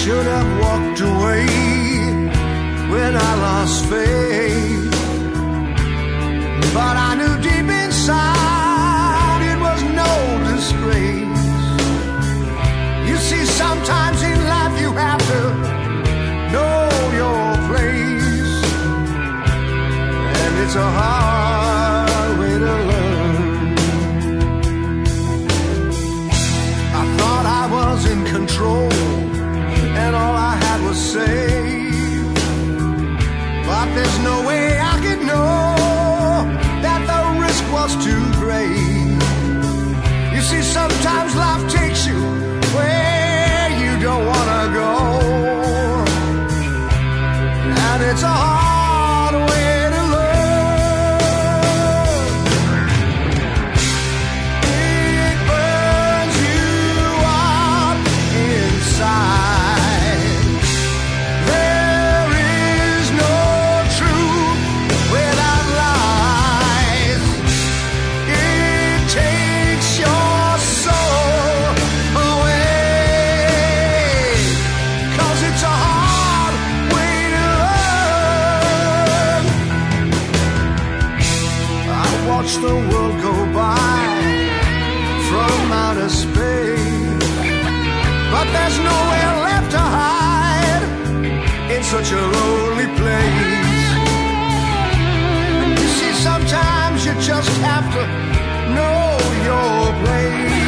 should have walked away when I lost faith, but I knew deep inside it was no disgrace. You see, sometimes in life you have to know your place, and it's a hard way to learn. I thought I was in control and all I had was saved, but there's no way I could know that the risk was too great. You see, sometimes life takes you where you don't want to go, and it's a hard way to learn. It burns you up inside. There is no truth without lies. It takes your soul away, 'cause it's a hard way to learn. I watch the world go by from outer space, but there's nowhere left to hide in such a lonely place. And you see, sometimes you just have to know your place.